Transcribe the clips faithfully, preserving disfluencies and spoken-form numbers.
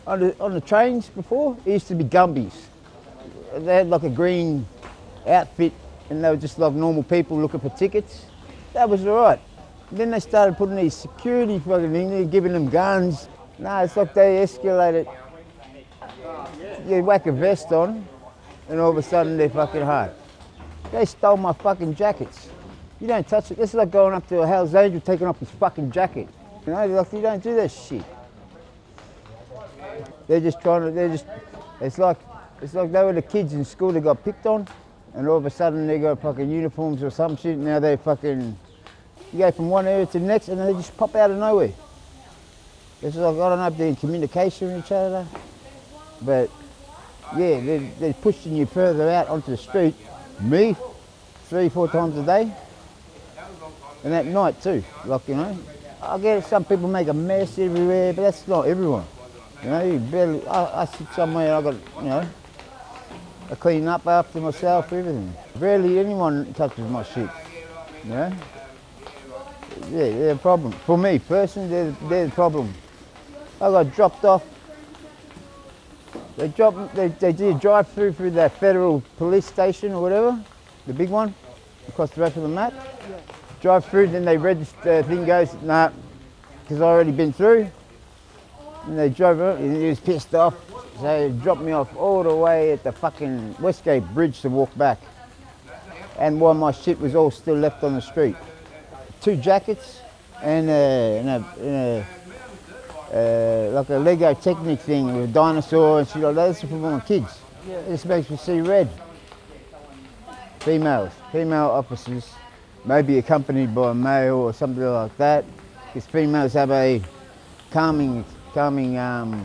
On the, on the trains before, it used to be Gumbies. They had like a green outfit and they were just like normal people looking for tickets. That was all right. Then they started putting these security fucking things, they're giving them guns. No, it's like they escalated. You whack a vest on and all of a sudden they're fucking hard. They stole my fucking jackets. You don't touch it. This is like going up to a Hell's Angel taking off his fucking jacket. You know, like, you don't do that shit. They're just trying to, they're just, it's like, it's like they were the kids in school that got picked on and all of a sudden they got fucking uniforms or some shit. Now they fucking, you go from one area to the next and they just pop out of nowhere. It's like, I don't know if they're in communication with each other, but yeah, they're, they're pushing you further out onto the street. Me, three, four times a day. And at night too, like, you know. I get it, some people make a mess everywhere, but that's not everyone. You know, you barely, I, I sit somewhere, I got, you know, I clean up after myself, everything. Rarely anyone touches my shit, you know. Yeah, they're a problem. For me, personally, they're, they're the problem. I got dropped off. They dropped, they, they did a drive through through that federal police station or whatever, the big one, across the road from the map. Yeah. Drive through, then they register, the thing goes, nah, because I already been through. And they drove up, and he was pissed off, so he dropped me off all the way at the fucking Westgate Bridge to walk back. And while my shit was all still left on the street. Two jackets and a, and a, and a uh, like a Lego Technic thing with a dinosaur and shit like that. That's for my kids. Yeah. It just makes me see red. Females, female officers, maybe accompanied by a male or something like that, because females have a calming, calming, um,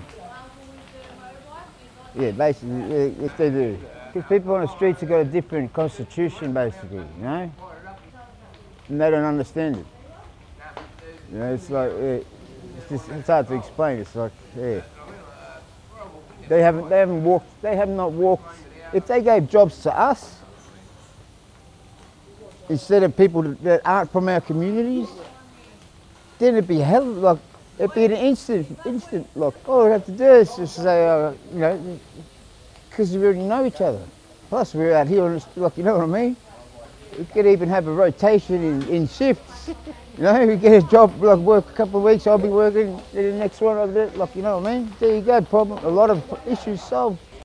yeah, basically, if they do. Because people on the streets have got a different constitution, basically, you know? And they don't understand it. You know, it's like, yeah, it's just, it's hard to explain. It's like, yeah. They haven't, they haven't walked, they have not walked. If they gave jobs to us, instead of people that aren't from our communities, then it'd be hell, like, it'd be an instant, instant, like, all we have to do is just say, uh, you know, because we already know each other. Plus we're out here, on this, like, you know what I mean? We could even have a rotation in, in shifts. You know, we get a job, like work a couple of weeks, I'll be working in the next one, like, you know what I mean? There you go, problem, a lot of issues solved.